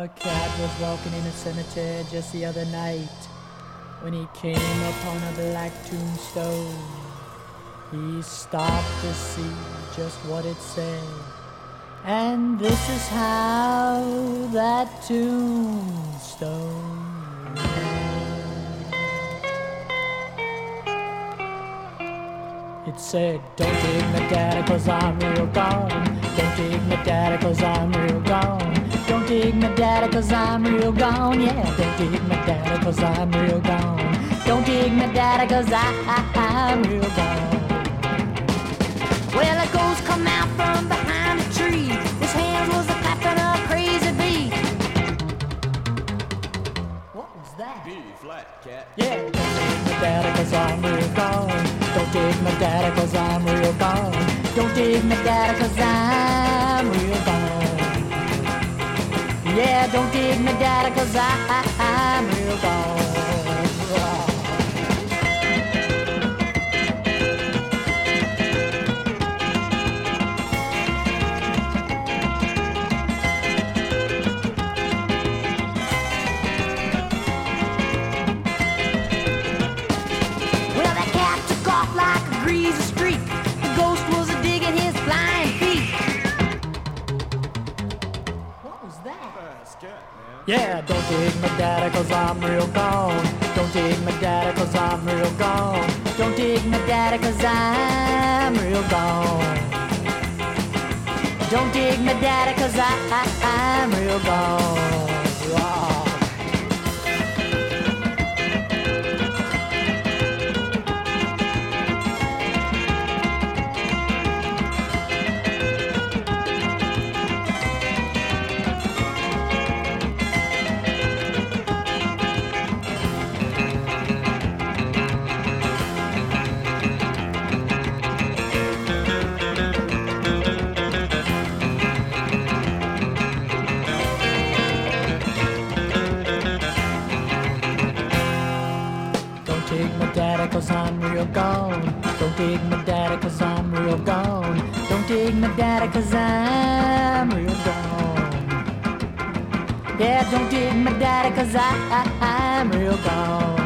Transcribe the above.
A cat was walking in a cemetery just the other night when he came upon a black tombstone. He stopped to see just what it said, and this is how that tombstone read. It said, don't dig me daddy cause I'm real gone. Don't dig me daddy cause I'm real gone. Don't dig me daddy cause I'm real gone. Yeah, don't dig me daddy cause I'm real gone. Don't dig me daddy cause I'm real gone. Well, a ghost come out from behind a tree. His hands was a-clapping a crazy beat. What was that? B flat, cat. Yeah, don't dig me daddy cause I'm real gone. Don't dig me daddy cause I'm real gone. Don't dig me daddy cause I'm real gone. Yeah, don't dig me daddy cause I'm real gone. Well, that cat took off like a greasy streak. The ghost was a-digging his flying feet. What was that? It's cat, man. Yeah, don't dig me daddy cause I'm real gone. Don't dig me daddy cause I'm real gone. Don't dig me daddy cause I'm real gone. Don't dig me daddy cause I'm real gone. Wow. Don't dig me daddy cause I'm real gone. Don't dig me daddy cause I'm real gone. Don't dig me daddy cause I'm real gone. Yeah, don't dig me daddy cause I'm real gone.